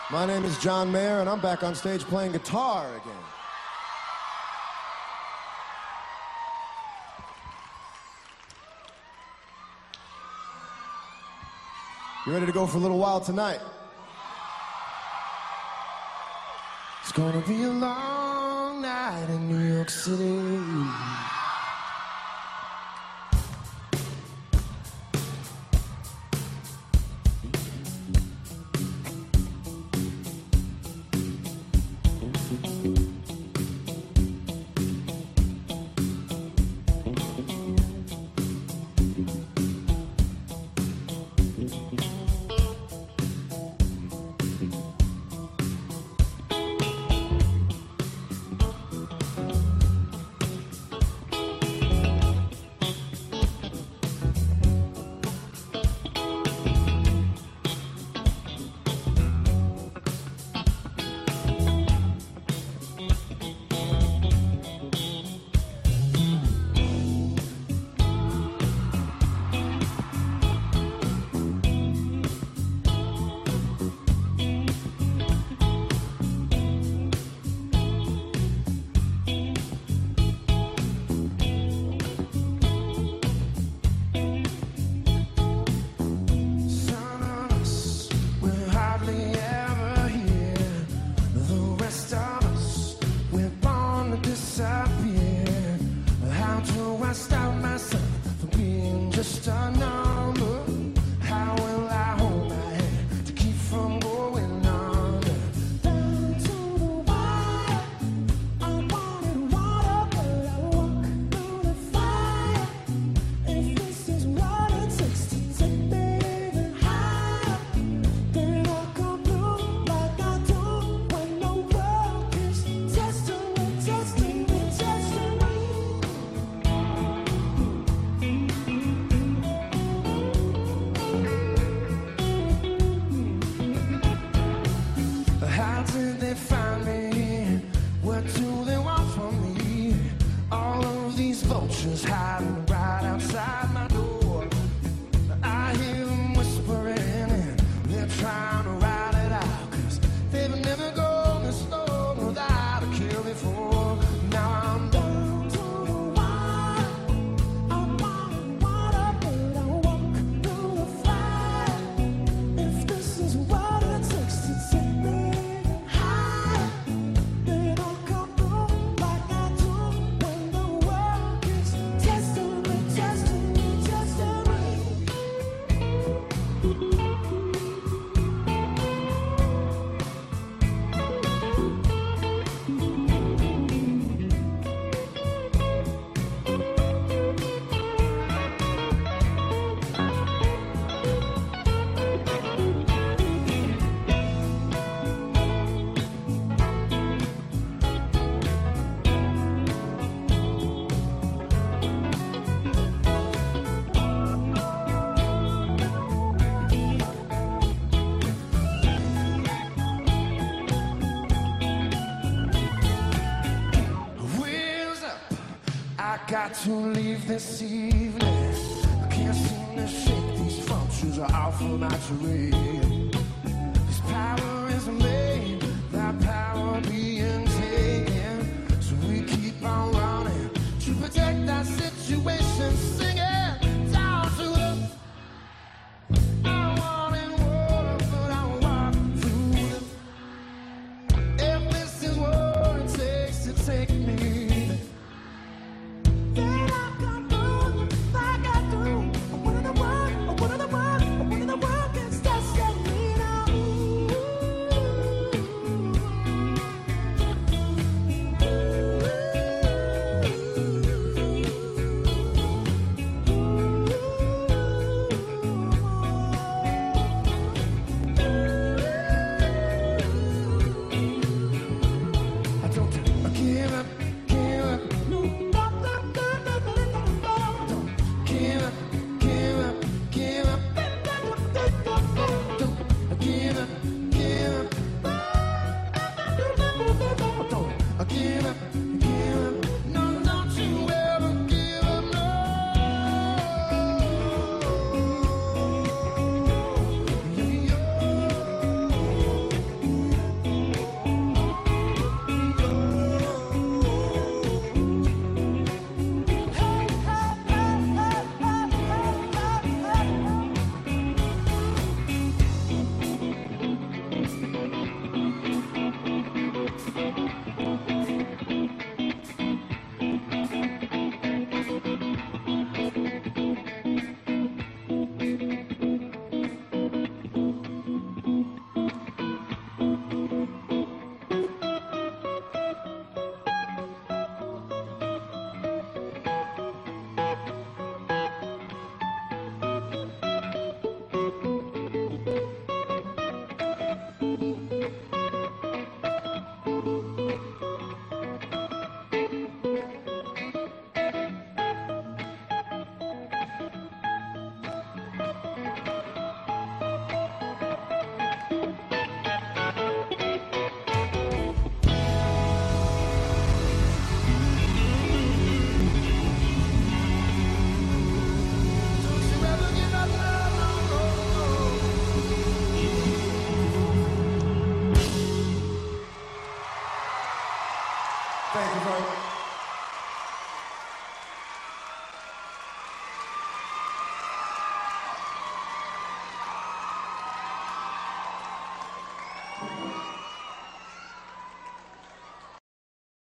My name is John Mayer, and I'm back on stage playing guitar again. You ready to go for a little while tonight? It's gonna be a long night in New York City. Got to leave this evening. I can't seem to shake these vultures off of my terrain. This power is made, that power being taken. So we keep on running to protect that situation, singing down to the. I wanted water, but I walk through it. If this is what it takes to take me. right.